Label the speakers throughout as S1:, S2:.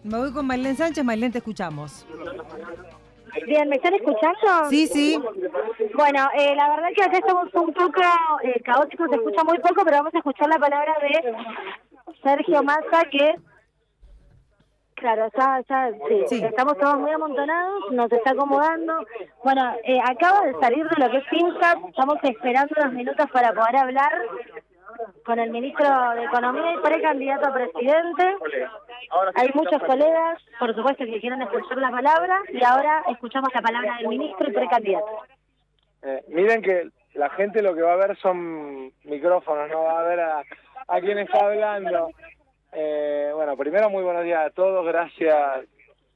S1: Me voy con Mailén Sánchez. Mailén, te escuchamos.
S2: Bien, ¿me están escuchando?
S1: Sí, sí.
S2: Bueno, la verdad que acá estamos un poco caóticos, se escucha muy poco, pero vamos a escuchar la palabra de Sergio Massa, que, claro, sí,
S1: Sí.
S2: estamos todos muy amontonados, nos está acomodando. Bueno, acaba de salir de lo que es INSA, estamos esperando unos minutos para poder hablar con el ministro de Economía y precandidato a presidente. Hay muchos colegas, por supuesto, que quieren escuchar la palabra, y ahora escuchamos la palabra del ministro y precandidato.
S3: Miren que la gente lo que va a ver son micrófonos, no va a ver a quién está hablando. Bueno, primero muy buenos días a todos, gracias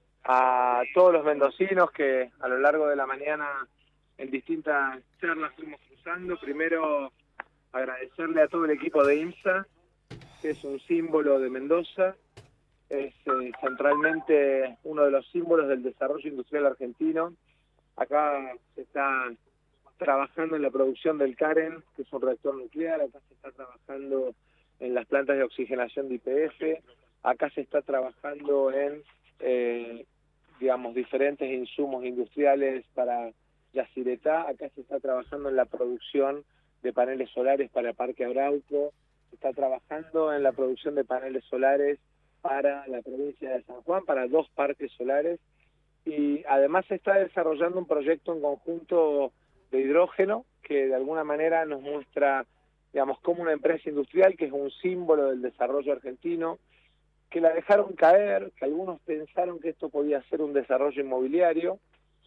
S3: a todos los mendocinos que a lo largo de la mañana en distintas charlas fuimos cruzando. Primero agradecerle a todo el equipo de IMSA, que es un símbolo de Mendoza, es centralmente uno de los símbolos del desarrollo industrial argentino. Acá se está trabajando en la producción del CAREN, que es un reactor nuclear, acá se está trabajando en las plantas de oxigenación de YPF, acá se está trabajando en, digamos, diferentes insumos industriales para Yacyretá, acá se está trabajando en la producción de paneles solares para Parque Arauco, se está trabajando en la producción de paneles solares para la provincia de San Juan, para 2 parques solares, y además se está desarrollando un proyecto en conjunto de hidrógeno que de alguna manera nos muestra, digamos, como una empresa industrial que es un símbolo del desarrollo argentino, que la dejaron caer, que algunos pensaron que esto podía ser un desarrollo inmobiliario,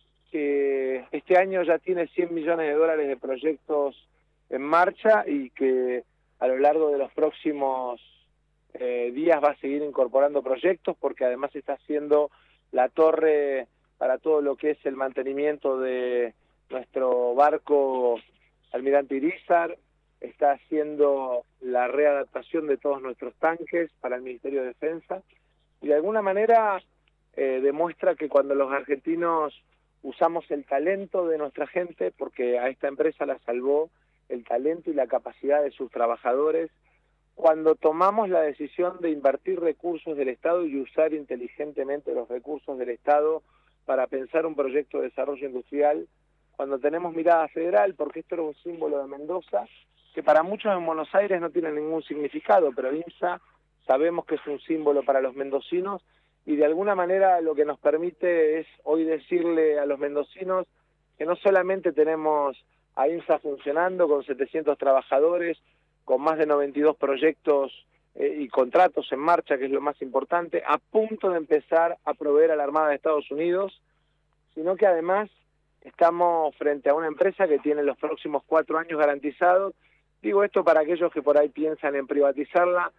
S3: que este año ya tiene 100 millones de dólares de proyectos en marcha y que a lo largo de los próximos días va a seguir incorporando proyectos, porque además está haciendo la torre para todo lo que es el mantenimiento de nuestro barco Almirante Irízar, está haciendo la readaptación de todos nuestros tanques para el Ministerio de Defensa, y de alguna manera demuestra que cuando los argentinos usamos el talento de nuestra gente, porque a esta empresa la salvó el talento y la capacidad de sus trabajadores, cuando tomamos la decisión de invertir recursos del Estado y usar inteligentemente los recursos del Estado para pensar un proyecto de desarrollo industrial, cuando tenemos mirada federal, porque esto era un símbolo de Mendoza, que para muchos en Buenos Aires no tiene ningún significado, pero IMSA sabemos que es un símbolo para los mendocinos, y de alguna manera lo que nos permite es hoy decirle a los mendocinos que no solamente tenemos a IMSA funcionando con 700 trabajadores, con más de 92 proyectos y contratos en marcha, que es lo más importante, a punto de empezar a proveer a la Armada de Estados Unidos, sino que además estamos frente a una empresa que tiene los próximos 4 años garantizados. Digo esto para aquellos que por ahí piensan en privatizarla,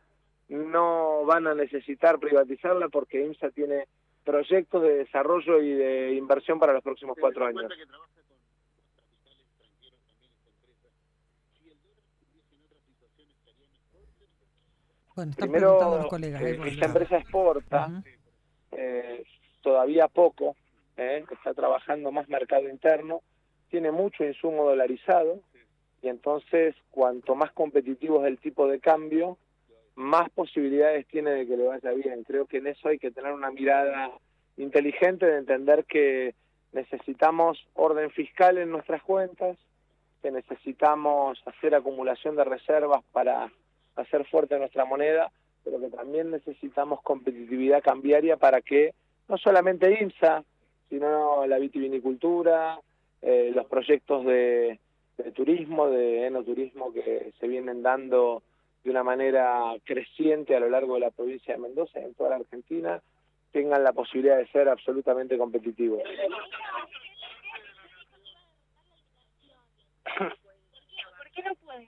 S3: no van a necesitar privatizarla porque IMSA tiene proyectos de desarrollo y de inversión para los próximos 4 años.
S1: Bueno, están
S3: Primero,
S1: preguntando los colegas.
S3: esta empresa exporta todavía poco, está trabajando más mercado interno, tiene mucho insumo dolarizado, y entonces cuanto más competitivo es el tipo de cambio, más posibilidades tiene de que le vaya bien. Creo que en eso hay que tener una mirada inteligente de entender que necesitamos orden fiscal en nuestras cuentas, que necesitamos hacer acumulación de reservas para hacer fuerte nuestra moneda, pero que también necesitamos competitividad cambiaria para que no solamente IMSA, sino la vitivinicultura, los proyectos de turismo, de enoturismo que se vienen dando de una manera creciente a lo largo de la provincia de Mendoza y en toda la Argentina, tengan la posibilidad de ser absolutamente competitivos.
S2: ¿Por qué no pueden?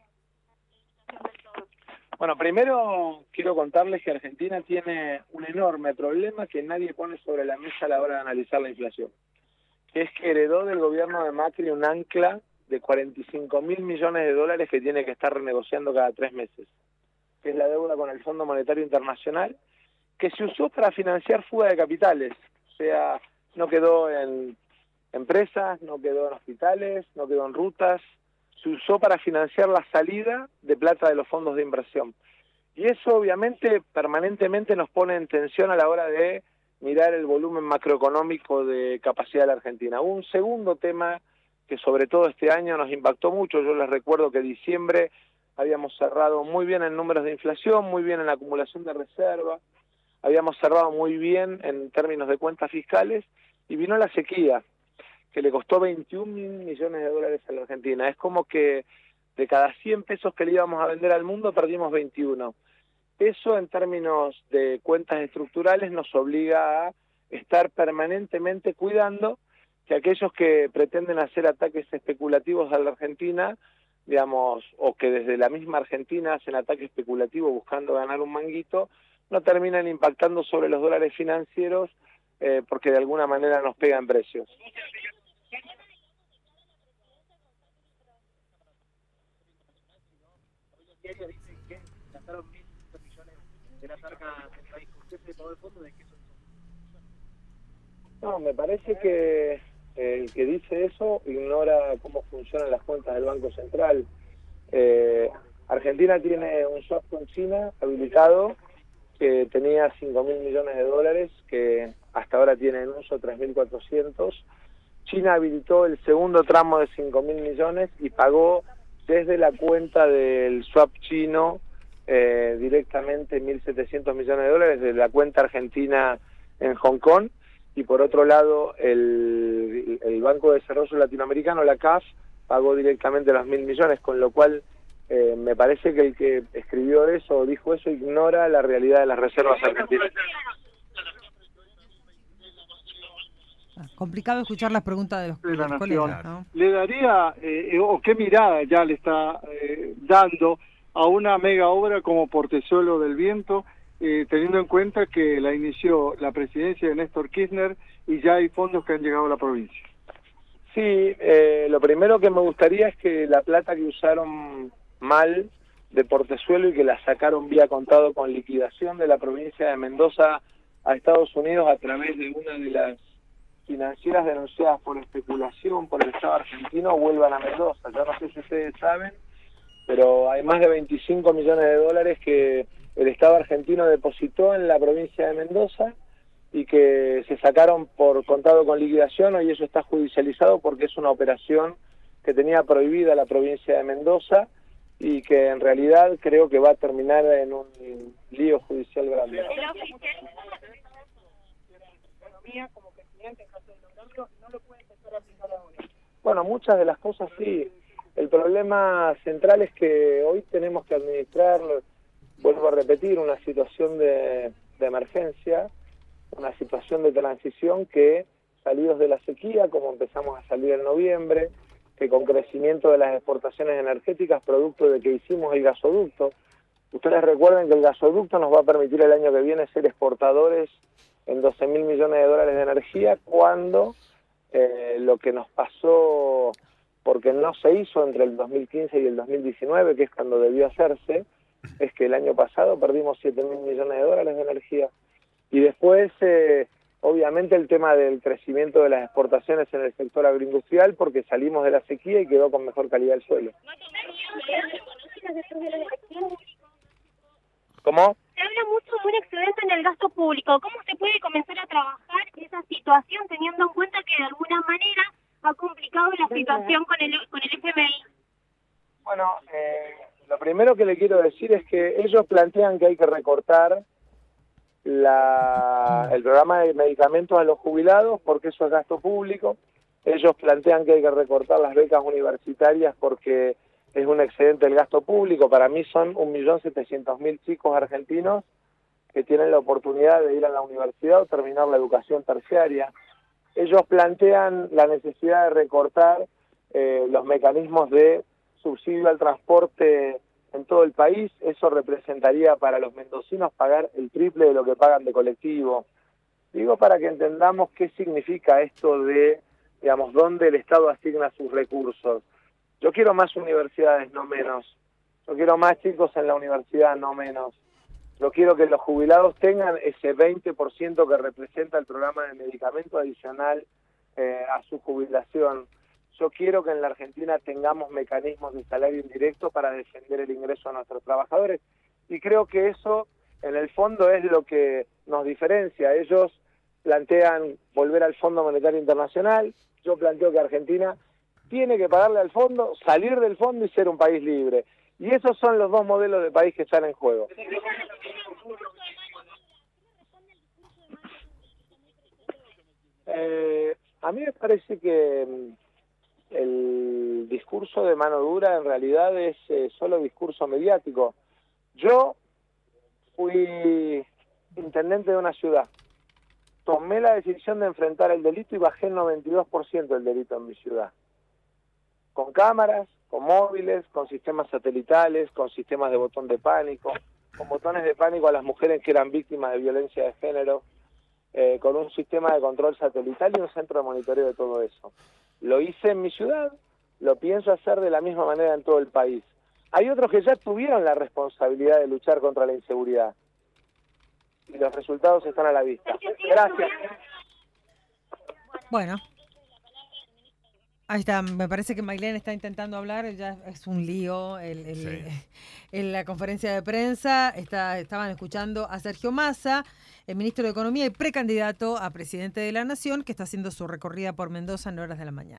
S3: Bueno, primero quiero contarles que Argentina tiene un enorme problema que nadie pone sobre la mesa a la hora de analizar la inflación, que es que heredó del gobierno de Macri un ancla de 45.000 millones de dólares que tiene que estar renegociando cada 3 meses, que es la deuda con el Fondo Monetario Internacional, que se usó para financiar fuga de capitales, o sea, no quedó en empresas, no quedó en hospitales, no quedó en rutas, se usó para financiar la salida de plata de los fondos de inversión. Y eso obviamente permanentemente nos pone en tensión a la hora de mirar el volumen macroeconómico de capacidad de la Argentina. Un segundo tema que sobre todo este año nos impactó mucho. Yo les recuerdo que en diciembre habíamos cerrado muy bien en números de inflación, muy bien en la acumulación de reserva, habíamos cerrado muy bien en términos de cuentas fiscales, y vino la sequía, que le costó 21 mil millones de dólares a la Argentina. Es como que de cada 100 pesos que le íbamos a vender al mundo, perdimos 21. Eso en términos de cuentas estructurales nos obliga a estar permanentemente cuidando que aquellos que pretenden hacer ataques especulativos a la Argentina, digamos, o que desde la misma Argentina hacen ataques especulativos buscando ganar un manguito, no terminan impactando sobre los dólares financieros porque de alguna manera nos pegan precios. No, me parece que el que dice eso ignora cómo funcionan las cuentas del Banco Central. Argentina tiene un swap con China habilitado que tenía 5.000 millones de dólares, que hasta ahora tiene en uso 3.400. China habilitó el segundo tramo de 5.000 millones y pagó desde la cuenta del swap chino directamente 1.700 millones de dólares de la cuenta argentina en Hong Kong. Y por otro lado, el Banco de Desarrollo Latinoamericano, la CAF, pagó directamente los 1.000 millones, con lo cual me parece que el que escribió eso o dijo eso ignora la realidad de las reservas argentinas.
S1: Complicado escuchar las preguntas de los colegas, ¿no?
S4: ¿Le daría, o qué mirada ya le está dando a una mega obra como Portezuelo del Viento, teniendo en cuenta que la inició la presidencia de Néstor Kirchner y ya hay fondos que han llegado a la provincia?
S3: Sí, lo primero que me gustaría es que la plata que usaron mal de Portezuelo y que la sacaron vía contado con liquidación de la provincia de Mendoza a Estados Unidos a través de una de las financieras denunciadas por especulación por el Estado argentino vuelvan a Mendoza. Yo no sé si ustedes saben, pero hay más de 25 millones de dólares que el Estado argentino depositó en la provincia de Mendoza y que se sacaron por contado con liquidación. Hoy eso está judicializado porque es una operación que tenía prohibida la provincia de Mendoza y que en realidad creo que va a terminar en un lío judicial grande. Bueno, muchas de las cosas sí. El problema central es que hoy tenemos que administrar, vuelvo a repetir, una situación de emergencia, una situación de transición que, salidos de la sequía, como empezamos a salir en noviembre, que con crecimiento de las exportaciones energéticas, producto de que hicimos el gasoducto. Ustedes recuerden que el gasoducto nos va a permitir el año que viene ser exportadores en 12.000 millones de dólares de energía, cuando lo que nos pasó, porque no se hizo entre el 2015 y el 2019, que es cuando debió hacerse, es que el año pasado perdimos 7.000 millones de dólares de energía. Y después, obviamente, el tema del crecimiento de las exportaciones en el sector agroindustrial, porque salimos de la sequía y quedó con mejor calidad el suelo. ¿Cómo?
S5: Se habla mucho de un excedente en el gasto público. ¿Cómo se puede comenzar a trabajar esa situación teniendo en cuenta que de alguna manera ha complicado la situación con el FMI?
S3: Bueno, lo primero que le quiero decir es que ellos plantean que hay que recortar el programa de medicamentos a los jubilados porque eso es gasto público. Ellos plantean que hay que recortar las becas universitarias porque es un excedente del gasto público. Para mí son 1.700.000 chicos argentinos que tienen la oportunidad de ir a la universidad o terminar la educación terciaria. Ellos plantean la necesidad de recortar los mecanismos de subsidio al transporte en todo el país. Eso representaría para los mendocinos pagar el triple de lo que pagan de colectivo. Digo, para que entendamos qué significa esto de, digamos, dónde el Estado asigna sus recursos. Yo quiero más universidades, no menos. Yo quiero más chicos en la universidad, no menos. Yo quiero que los jubilados tengan ese 20% que representa el programa de medicamento adicional a su jubilación. Yo quiero que en la Argentina tengamos mecanismos de salario indirecto para defender el ingreso a nuestros trabajadores. Y creo que eso, en el fondo, es lo que nos diferencia. Ellos plantean volver al Fondo Monetario Internacional, yo planteo que Argentina tiene que pagarle al fondo, salir del fondo y ser un país libre. Y esos son los dos modelos de país que están en juego. A mí me parece que el discurso de mano dura en realidad es solo discurso mediático. Yo fui intendente de una ciudad, tomé la decisión de enfrentar el delito y bajé el 92% del delito en mi ciudad. Con cámaras, con móviles, con sistemas satelitales, con sistemas de botón de pánico, con botones de pánico a las mujeres que eran víctimas de violencia de género, con un sistema de control satelital y un centro de monitoreo de todo eso. Lo hice en mi ciudad, lo pienso hacer de la misma manera en todo el país. Hay otros que ya tuvieron la responsabilidad de luchar contra la inseguridad. Y los resultados están a la vista. Gracias.
S1: Bueno. Ahí está, me parece que Mailén está intentando hablar, ya es un lío en la conferencia de prensa. Estaban escuchando a Sergio Massa, el ministro de Economía y precandidato a presidente de la Nación, que está haciendo su recorrida por Mendoza en horas de la mañana.